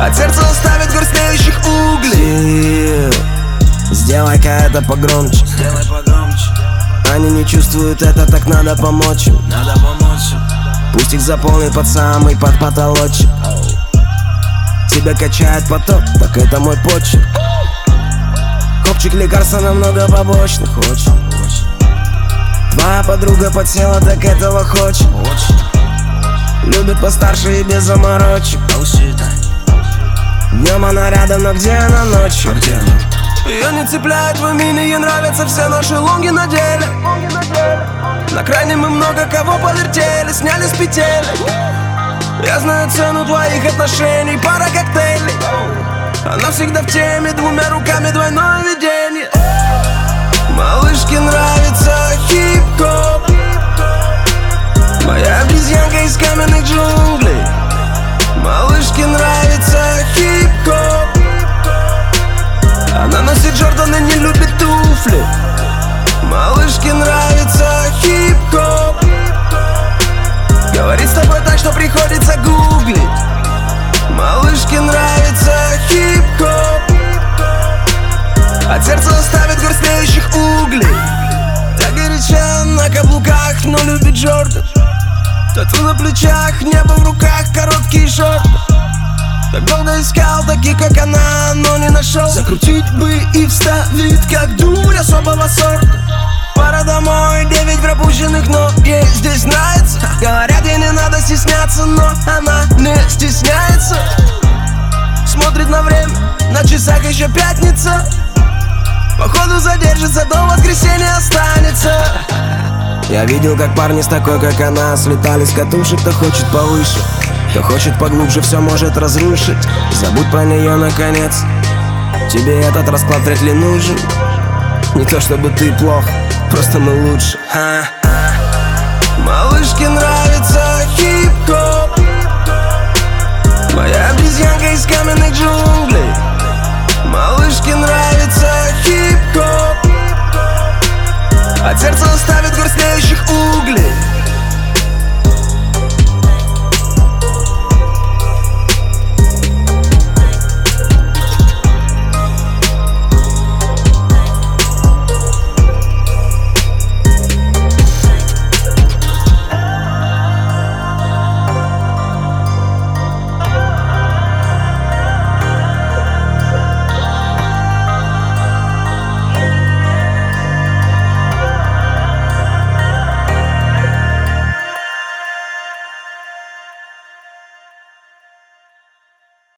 от сердца оставит грустнеющих углей. Сделай-ка это погромче. Сделай погромче. Они не чувствуют это, так надо помочь им. Надо помочь им. Пусть их заполнит под самый потолочек. Тебя качает поток, так это мой почерк. Копчик лекарства намного побочных. Очень. Твоя подруга подсела, так этого хочет. Любит постарше и без заморочек. Днем она рядом, но где она ночью? Ее не цепляет в мини, ей нравятся все наши лонги на деле. На крайне мы много кого повертели, сняли с петель. Я знаю цену твоих отношений, пара коктейлей. Она всегда в теме, двумя руками двойное видение. Малышке нравится хип-хоп. Моя обезьянка из каменных джунглей. Малышке нравится хип-хоп. Она носит Джорданы, не любит туфли. Малышке нравится хип-хоп. Говорит с тобой так, что приходится гуглить. Малышке нравится хип-хоп. От сердца оставит грустнеющих углей. Так горяча на каблуках, но любит Джордан. Тату на плечах, небо в руках, короткие шорты. Так долго искал таких, как она, но не нашел. Закрутить бы и вставить, как дурь особого сорта. Пора домой, 9 пропущенных, но ей здесь нравится. Говорят, ей не надо стесняться, но она не стесняется. Смотрит на время, на часах еще пятница. Походу задержится, до воскресенья останется. Я видел, как парни с такой, как она, слетали с катушек. Кто хочет повыше, кто хочет поглубже, все может разрушить. Забудь про нее наконец. Тебе этот расклад вряд ли нужен. Не то чтобы ты плох, просто мы лучше. Малышке нравится хип-хоп. Моя